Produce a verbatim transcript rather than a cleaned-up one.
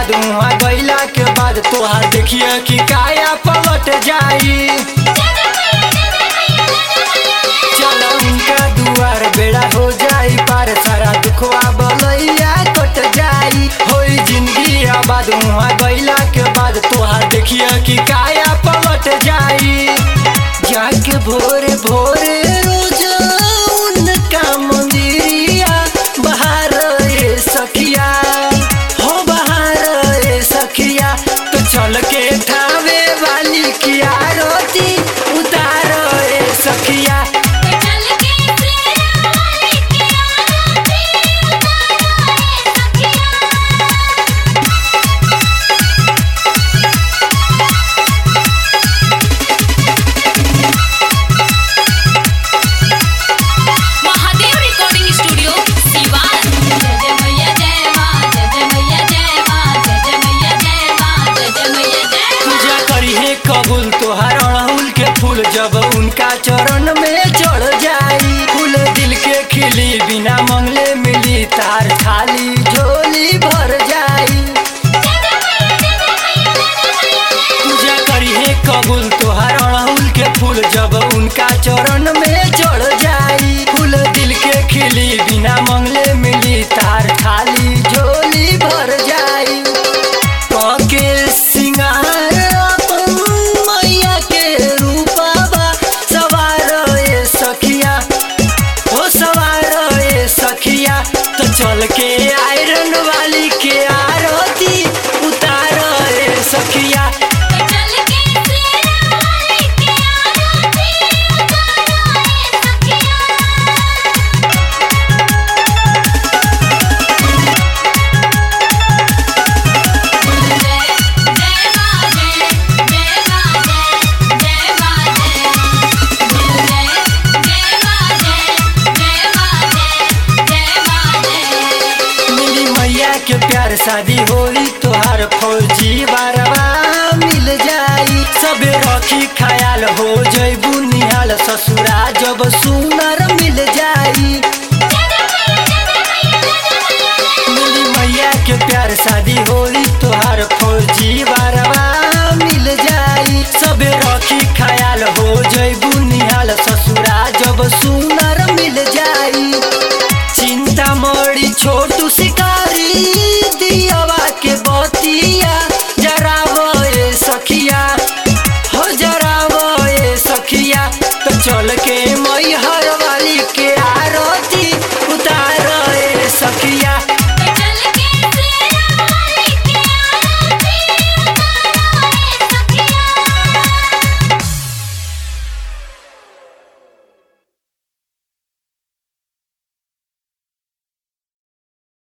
बाद वहाँ गईला के बाद तोहार देखिए कि काया पलट जाई। चलो उनका दुआर बेड़ा हो जाई पार, सारा दुखवा बलैया कट जाई। होई जिंदगी आबाद वहाँ गईला के बाद तोहार देखिए कि काया पलट जाई। जाके भोरे भोरे रोज उनका मंदिरिया बाहर ए सखिया हो बाहर ए सखिया, तो चल के ठावे वाली की आरती उतार ए सखिया। कबूल तोहार अड़हुल के फूल जब उनका चरण में चढ़ जाई, फूल दिल के खिली बिना मंगले मिली, तार खाली झोली भर जाई। पूजा करी है कबूल तोहार अड़हुल के फूल जब उनका चरण में चढ़ जाई, फूल दिल के खिली बिना मंगले मिली, तार खाली झोली भर जाई। के सिंगार चल के आयरन वाली के आरती उतार रे सखिया। के प्यार शादी होई तोहार फौजी बारवा मिल जाई, सबे रखी ख्याल हो जैबू निहाल, ससुरा जब सुनर मिल जाई। मिली मैया के प्यार शादी होई तोहार फौजी बारवा मिल जाई, सबे रखी ख्याल हो जैबू निहाल, ससुरा जब सुनर मिल जाई। चिंता मड़ी छोटू शिकारी दियावा के बतिया जरावो ए सखिया हो जरावो ए सखिया, तो चल के